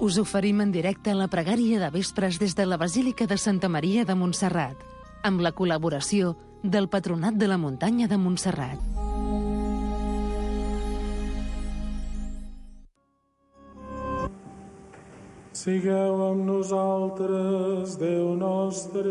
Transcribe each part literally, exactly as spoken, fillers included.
us oferim en directe la pregària de vespres des de la Basílica de Santa Maria de Montserrat, amb la col·laboració del Patronat de la Muntanya de Montserrat. Sigueu amb nosaltres, Déu nostre.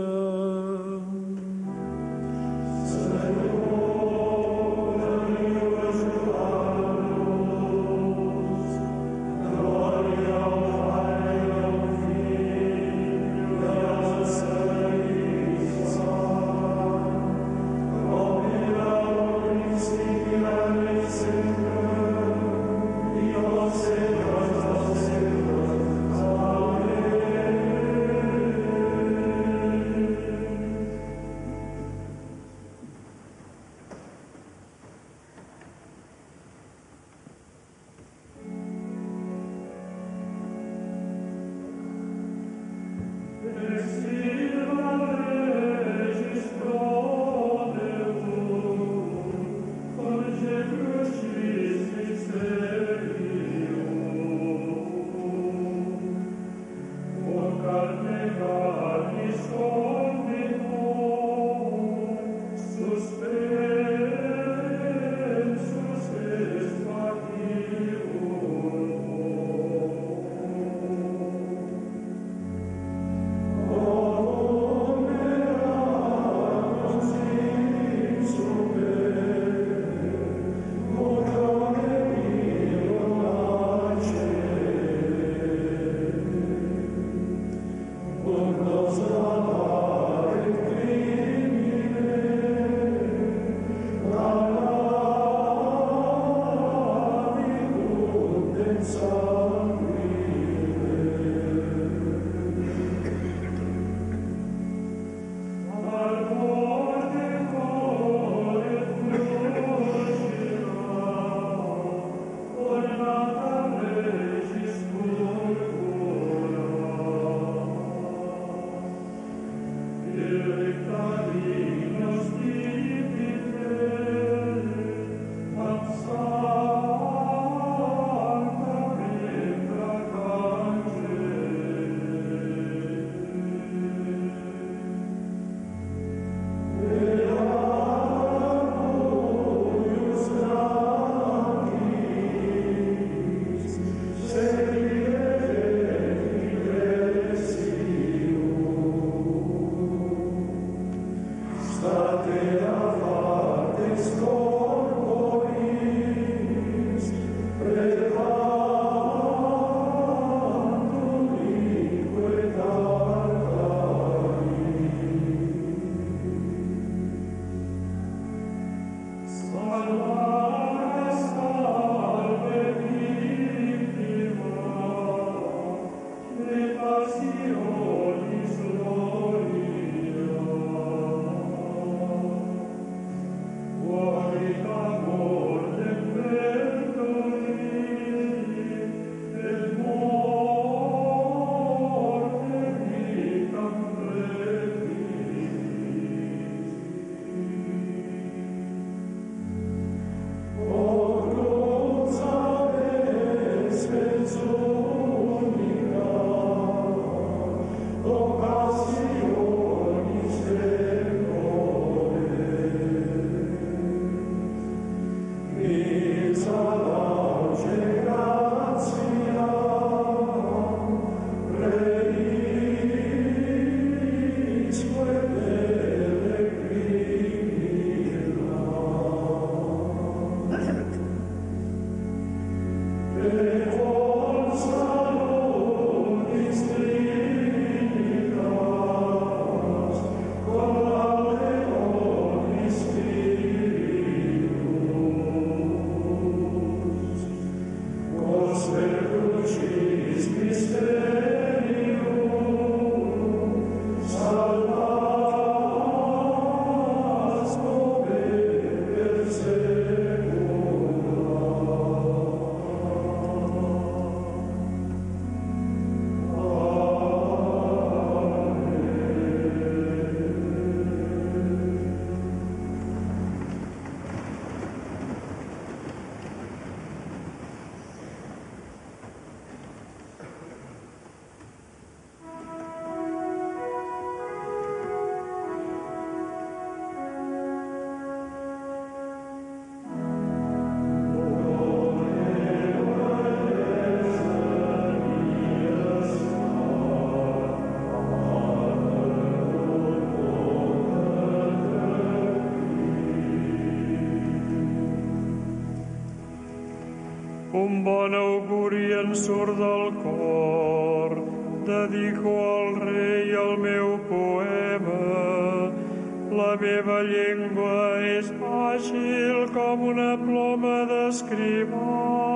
bon auguri en surt del cor. Dedico al rei el meu poema. La meva llengua és àgil com una ploma d'escrivà.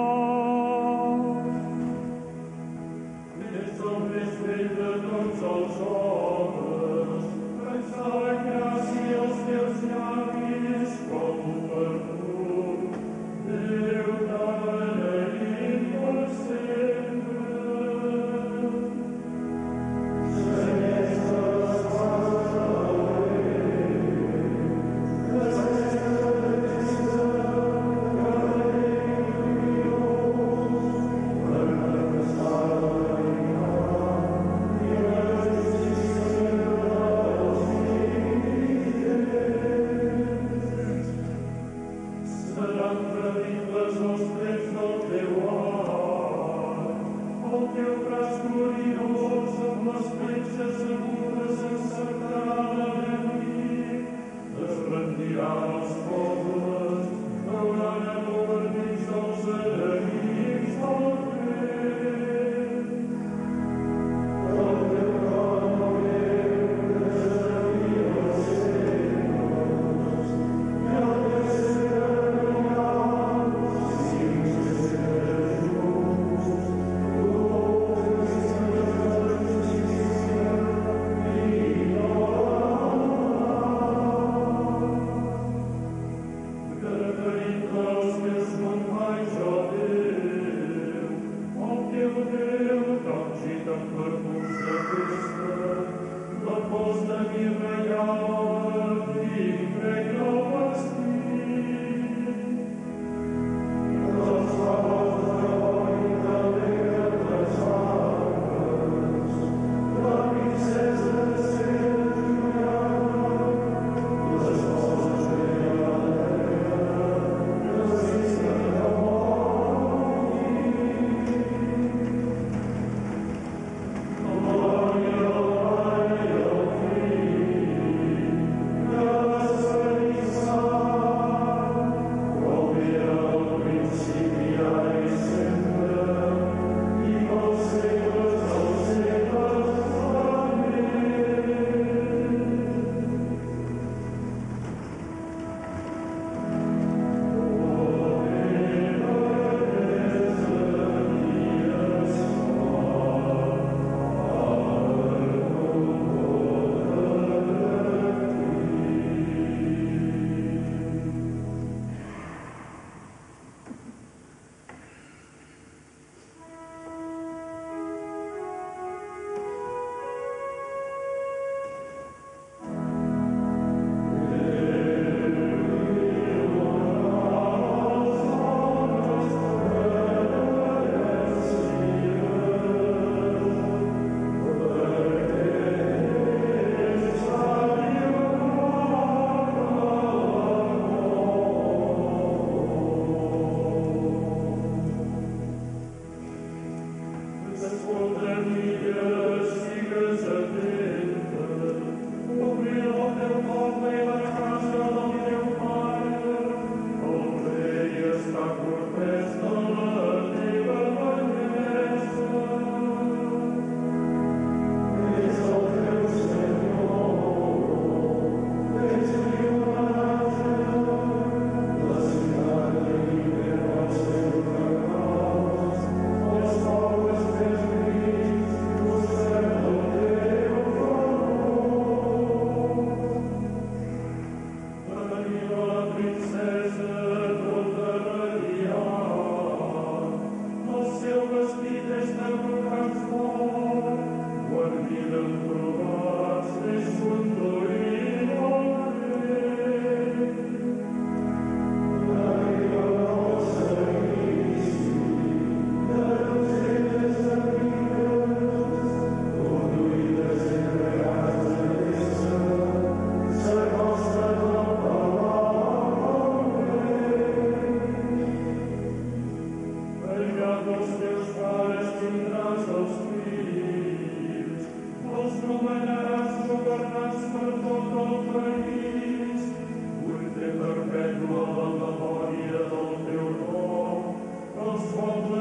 És el més vell de tots els homes, pensa la gràcia als teus llavis com un perfum. Déu t'ha beneït per sempre. Perpetua la memòria del teu nom, els pobles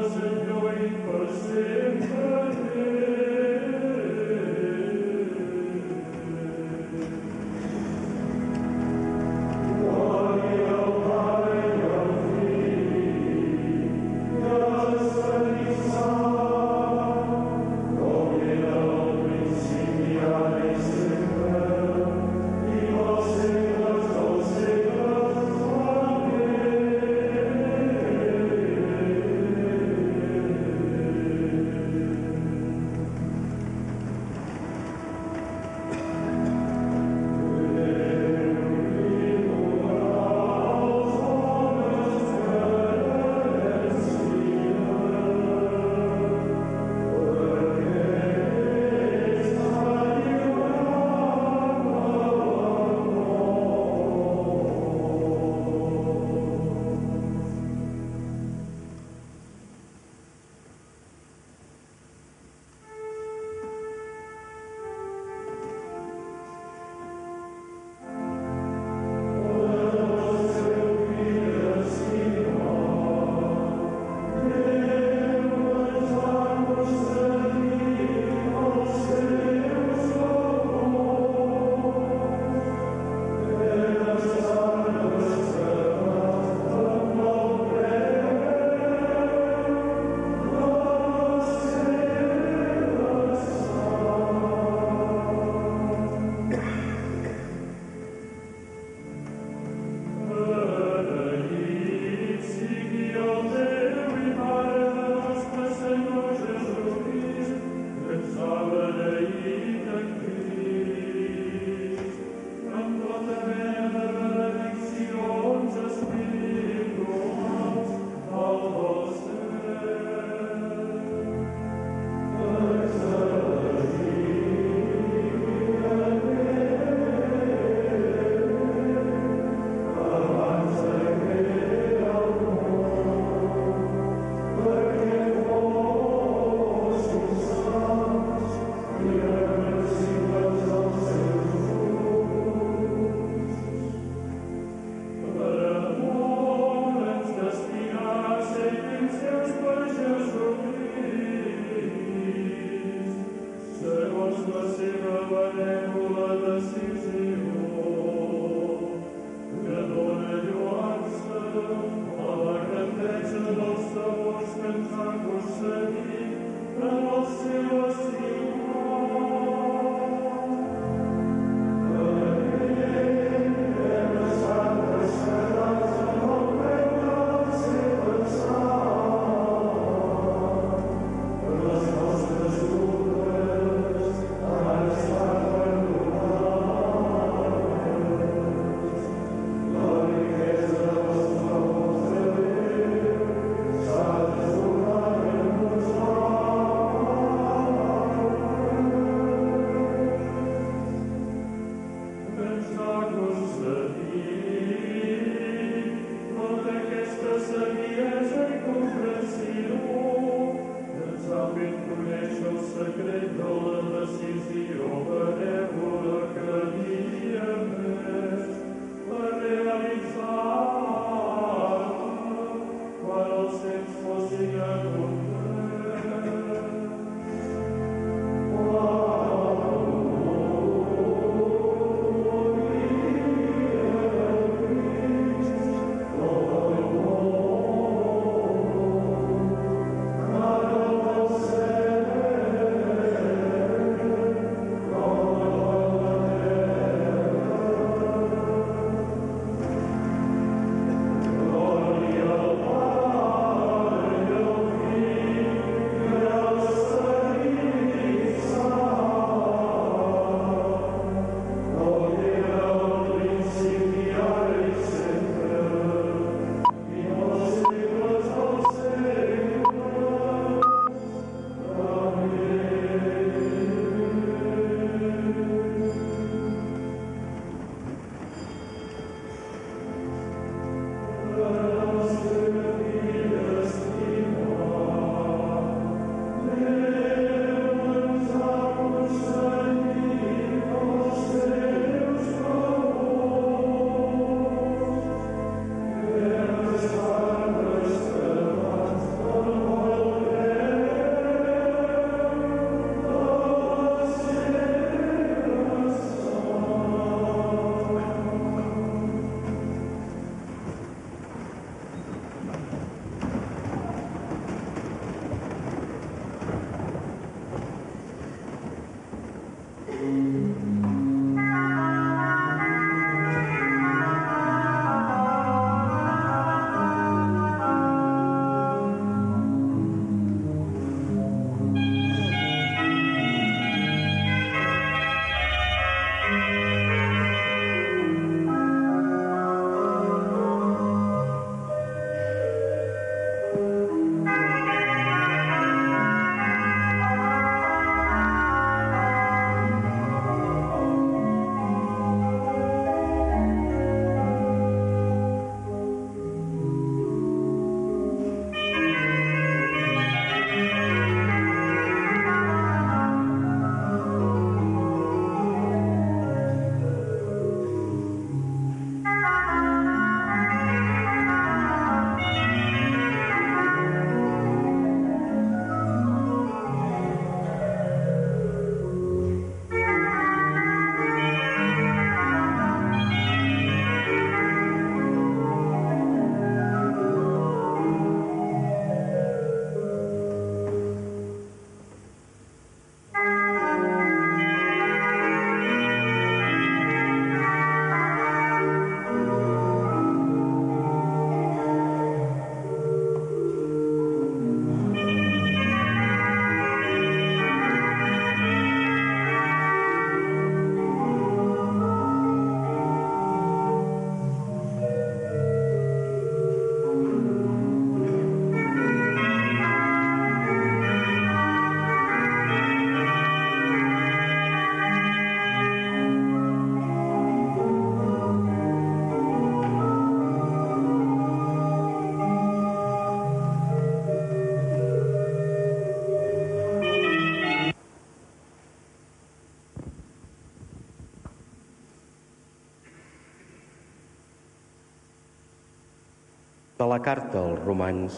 De la carta als Romans.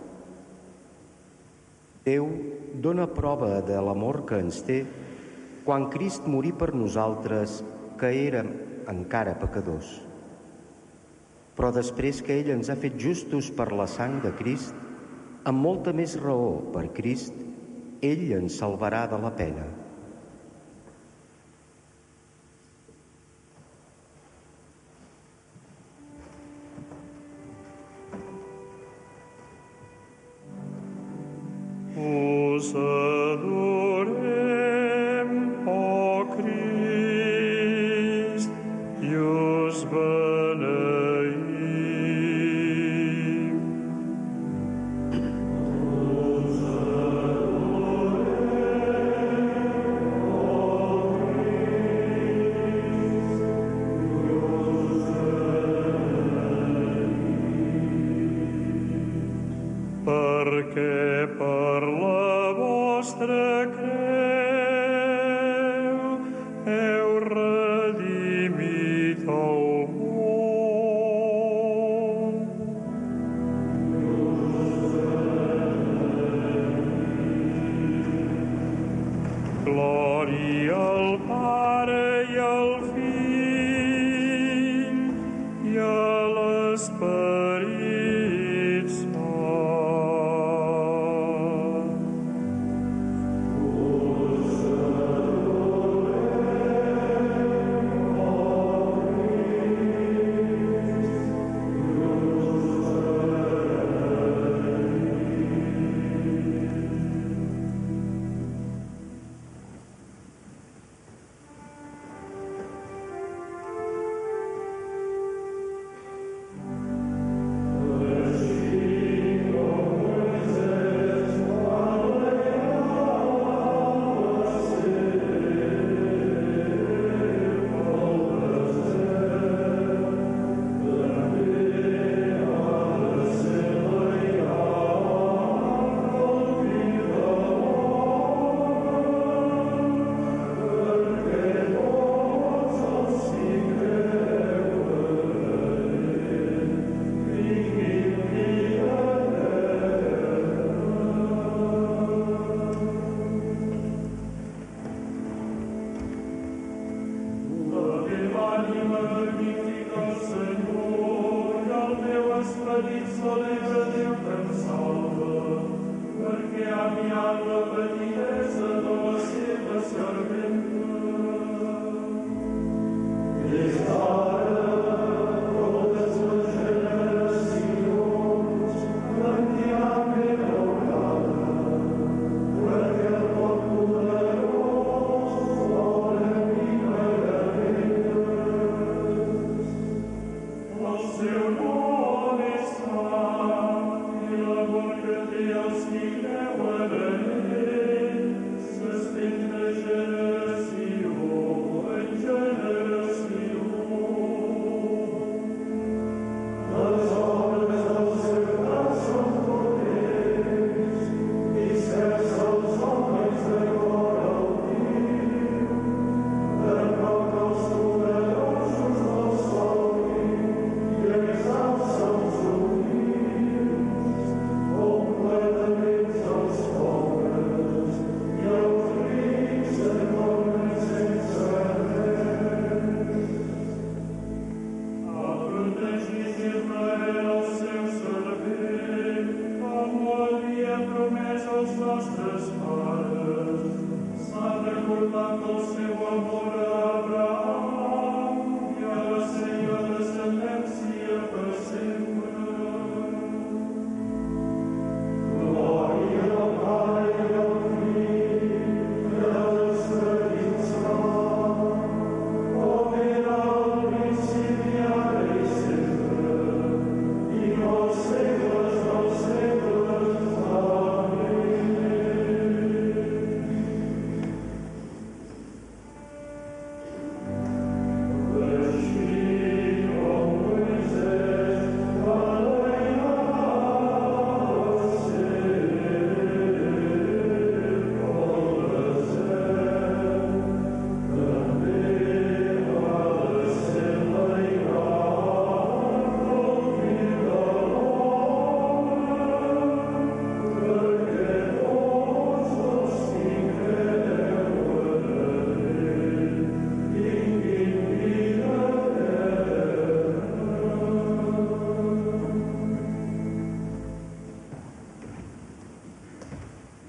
Déu dona prova de l'amor que ens té quan Crist morí per nosaltres, que érem encara pecadors. Però després que ell ens ha fet justos per la sang de Crist, amb molta més raó per Crist, ell ens salvarà de la pena. Us adorem, ó Crist, i us beneïm. Us adorem, ó Crist, i us beneïm. Perquè per la vostra creu heu redimit el món. Glòria al Pare i al Fill i a l'Esperit Sant.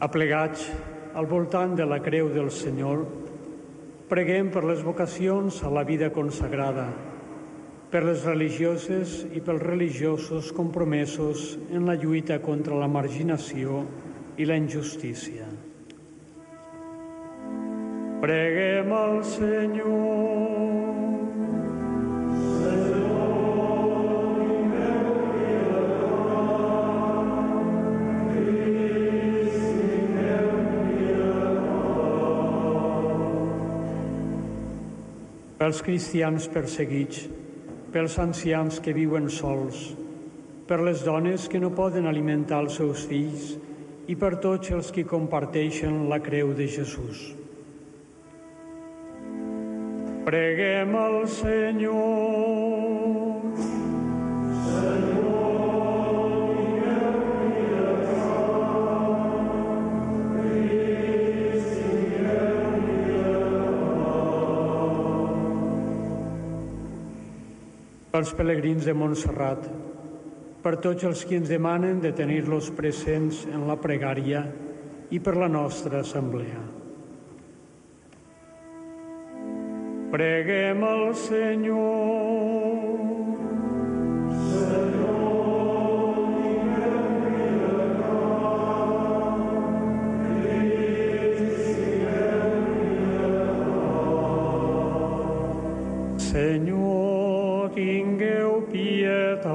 Aplegats al voltant de la creu del Senyor, preguem per les vocacions a la vida consagrada, per les religioses i pels religiosos compromesos en la lluita contra la marginació i la injustícia. Preguem al Senyor. Pels cristians perseguits, pels ancians que viuen sols, per les dones que no poden alimentar els seus fills i per tots els que comparteixen la creu de Jesús. Preguem al Senyor. Pels pelegrins de Montserrat, per tots els que ens demanen de tenir-los presents en la pregària i per la nostra assemblea. Preguem al Senyor. Senyor, tingueu pietat.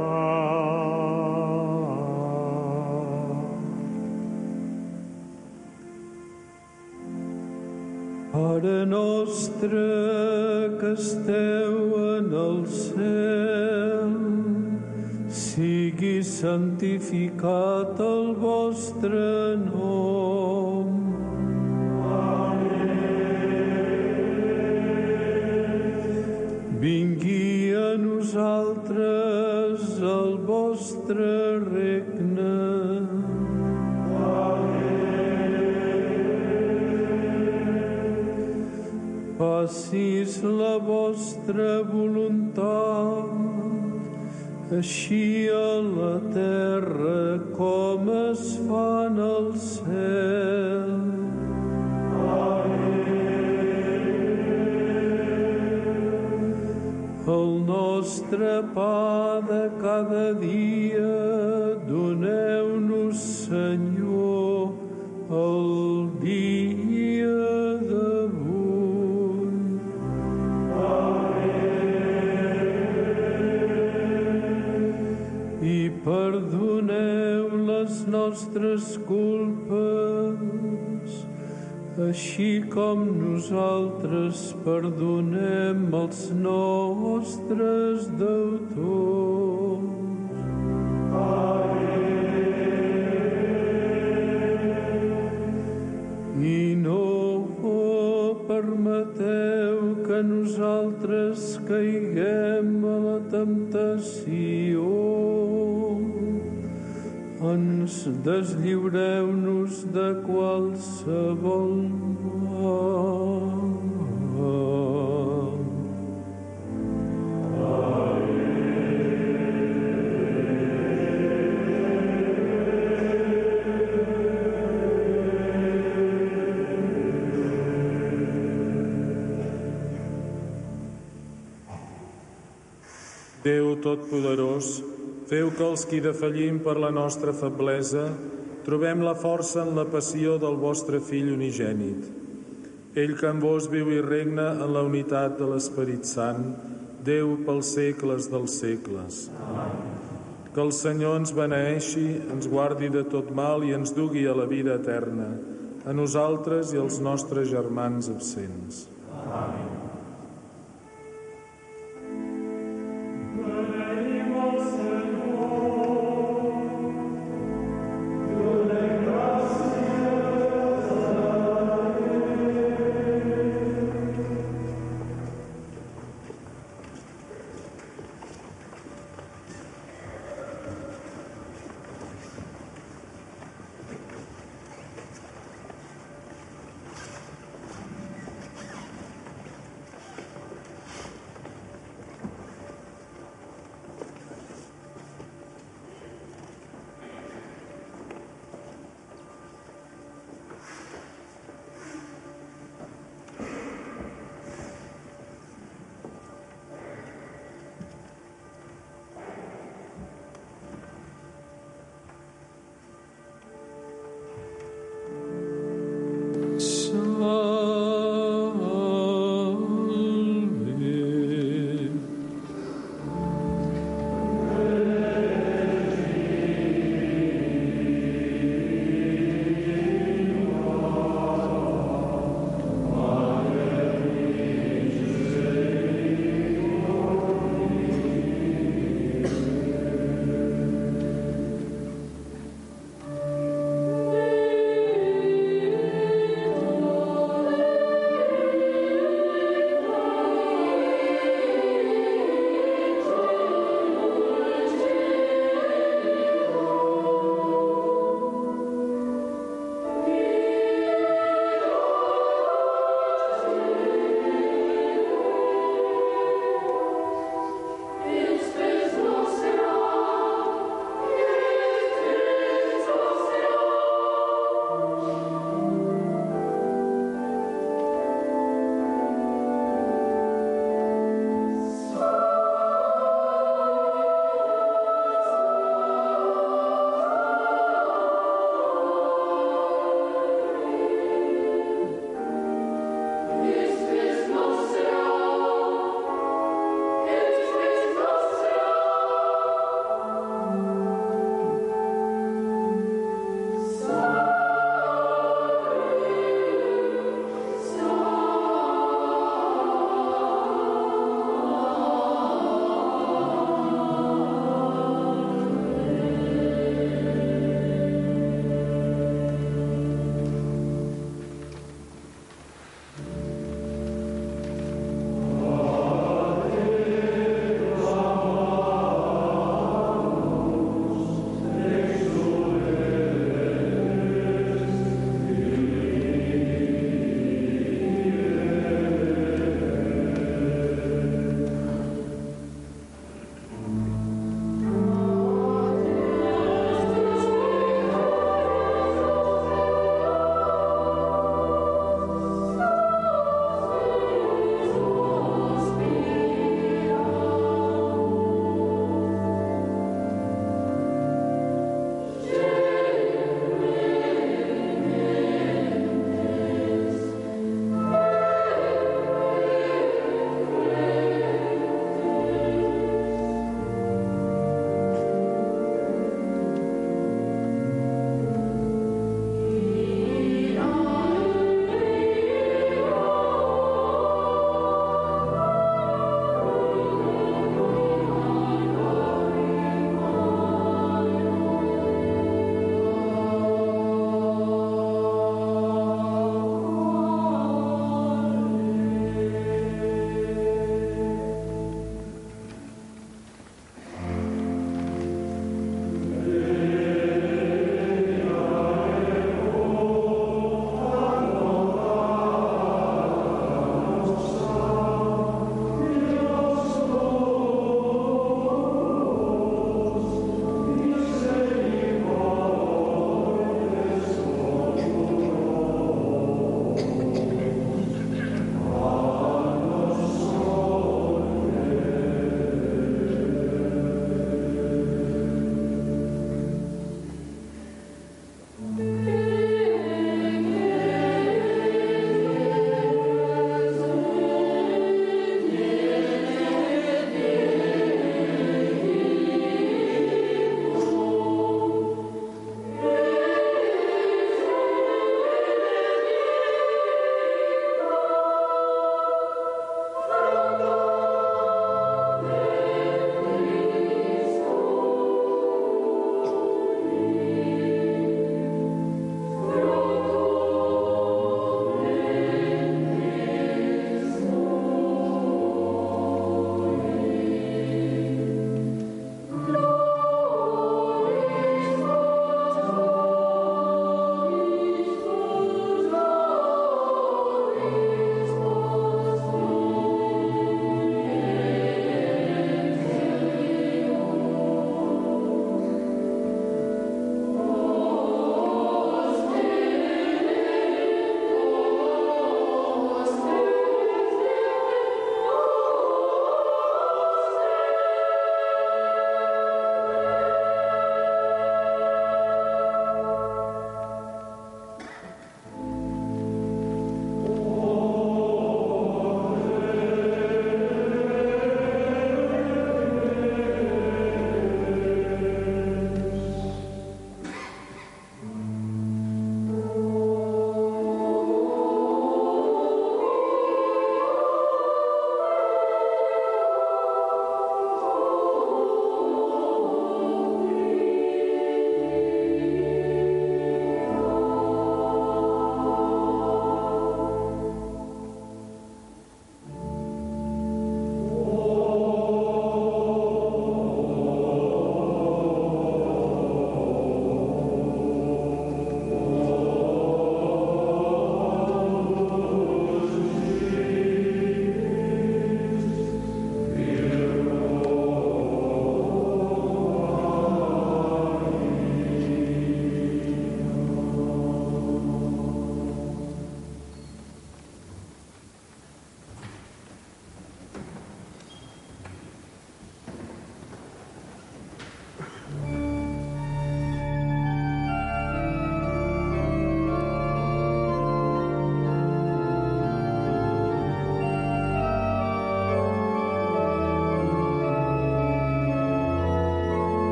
Pare nostre que esteu en el cel, sigui santificat el vostre nom. Vingui a nosaltres el vostre regne. Facis la vostra voluntat, així a la terra com es fa en el cel. El nostre pa de cada dia doneu-nos, Senyor, el dia d'avui. I perdoneu les nostres culpes, així com nosaltres perdonem els nostres deutors. I no permeteu que nosaltres caiguem a la temptació. Ens deslliureu-nos de qualsevol mal. Déu Totpoderós, feu que els qui defallim per la nostra feblesa trobem la força en la passió del vostre Fill unigènit. Ell que en vos viu i regna en la unitat de l'Esperit Sant, Déu pels segles dels segles. Amén. Que el Senyor ens beneeixi, ens guardi de tot mal i ens dugui a la vida eterna, a nosaltres i als nostres germans absents. Amén.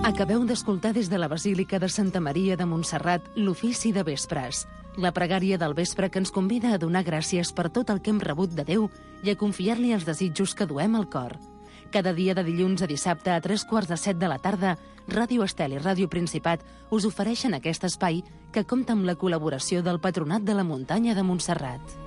Acabeu d'escoltar des de la Basílica de Santa Maria de Montserrat l'ofici de vespres, la pregària del vespre que ens convida a donar gràcies per tot el que hem rebut de Déu i a confiar-li els desitjos que duem al cor. Cada dia de dilluns a dissabte a tres quarts de set de la tarda, Ràdio Estel i Ràdio Principat us ofereixen aquest espai que compta amb la col·laboració del Patronat de la Muntanya de Montserrat.